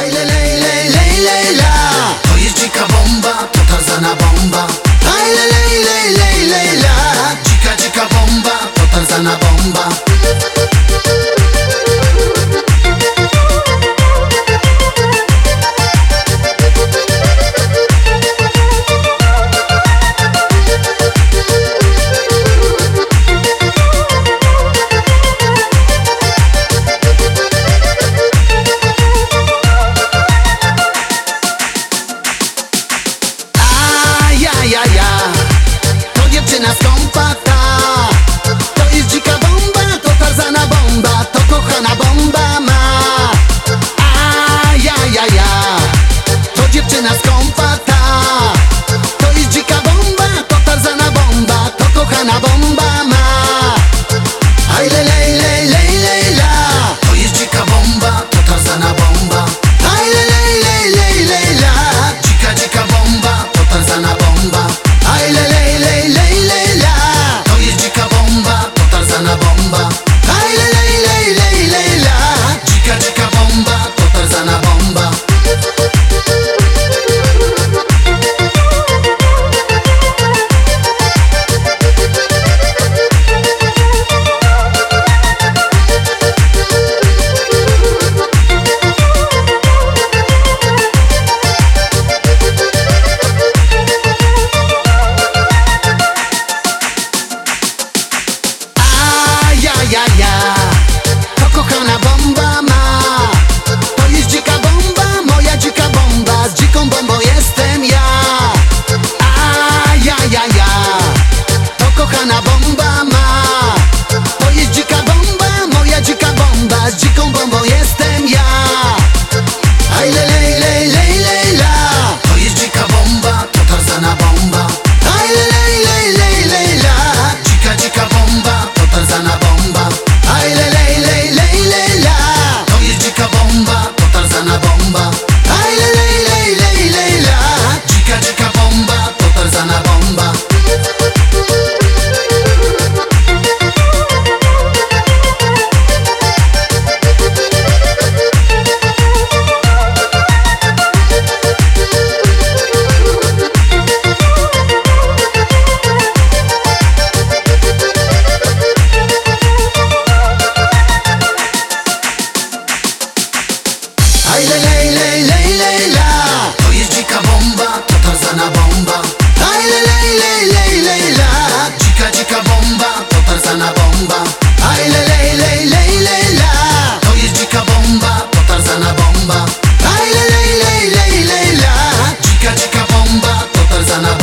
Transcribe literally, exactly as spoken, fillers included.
Aj le lej, lej, lej, lej, la. To jest dzika bomba, to Tarzana bomba. Aj le lej, lej, lej, lej, la. Dzika, dzika bomba, to Tarzana bomba. Ja, ja, to dziewczyna skąpa ta. To jest dzika bomba, to Tarzana bomba, to kochana bomba ma. A ja, ja, ja, to dziewczyna skąpa ta. To jest dzika bomba, to Tarzana bomba, to kochana bomba ma. Aj le lej, lej, lej, lej, la. To jest dzika bomba, to Tarzana bomba. Aj le lej, lej, lej, lej, la. Dzika, dzika bomba, to Tarzana bomba. Aj le lej, lej, lej, lej, la. To jest dzika bomba, to Tarzana bomba. Aj le lej, lej, lej, lej, la. Dzika, dzika bomba, to Tarzana bomba. Ja, ja, to kochana bomba ma. To jest dzika bomba, moja dzika bomba. Z dziką bombą jestem ja. A ja, ja, ja, to kochana bomba ma. To jest dzika bomba, moja dzika bomba. Z dziką bombą jestem ja. Aj le lej, lej, lej, lej, la. To jest dzika bomba, to Tarzana bomba. Aj le lej, lej, lej, lej, la. Dzika, dzika bomba, to Tarzana bomba. Aj le lej, lej, lej, lej, la. To jest dzika bomba, to Tarzana bomba. Aj le lej, lej, lej, lej, la. Dzika, dzika bomba, to Tarzana bomba. Aj le lej, lej, lej, lej, la. To jest dzika bomba, to Tarzana bomba. Aj le lej, lej, lej, lej, la. Dzika, dzika bomba, to Tarzana bomba. Aj le lej, lej, lej, lej, la. To jest dzika bomba, to Tarzana bomba. Aj le lej, lej, lej, lej, la. Dzika, dzika bomba, to Tarzana bomba.